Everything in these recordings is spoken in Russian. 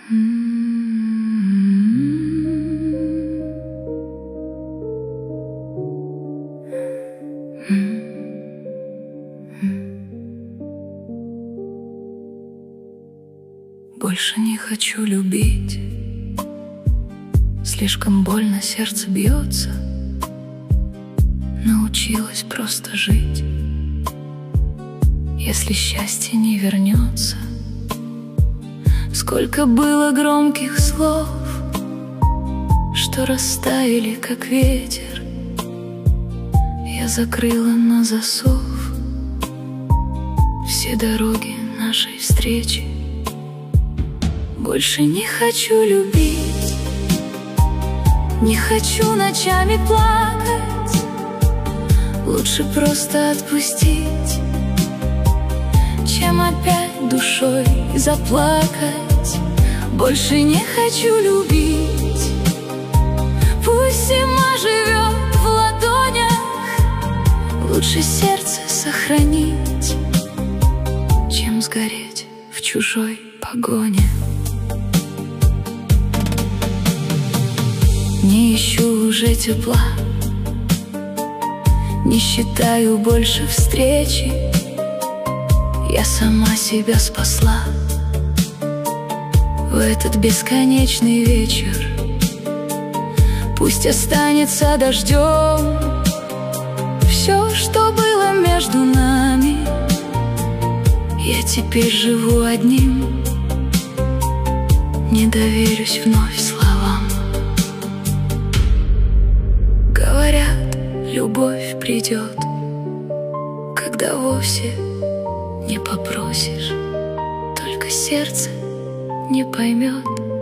Больше не хочу любить, слишком больно сердце бьется. Научилась просто жить, если счастье не вернется. Сколько было громких слов, что растаяли, как ветер. Я закрыла на засов все дороги нашей встречи. Больше не хочу любить, не хочу ночами плакать. Лучше просто отпустить, чем опять душой заплакать. Больше не хочу любить, пусть зима живет в ладонях. Лучше сердце сохранить, чем сгореть в чужой погоне. Не ищу уже тепла, не считаю больше встречи. Я сама себя спасла в этот бесконечный вечер. Пусть останется дождем все, что было между нами. Я теперь живу одним, не доверюсь вновь словам. Говорят, любовь придет, когда вовсе не попросишь. Только сердце не поймет,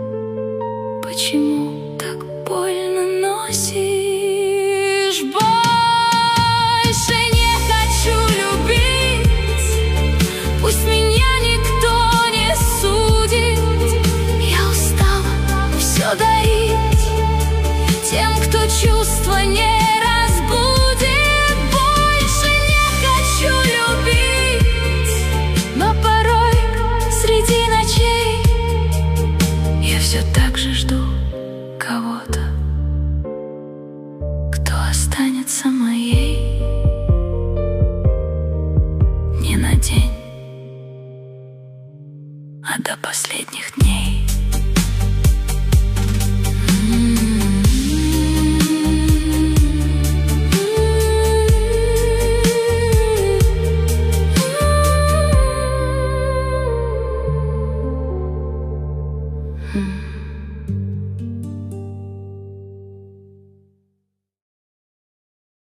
почему так больно носишь. Больше не хочу любить, пусть меня никто не судит. Я устала все дарить тем, кто чувства не разбудит. Больше не хочу любить, но порой среди ночей я все так же жду кого-то, кто останется моей не на день, а до последних дней. Mm-hmm.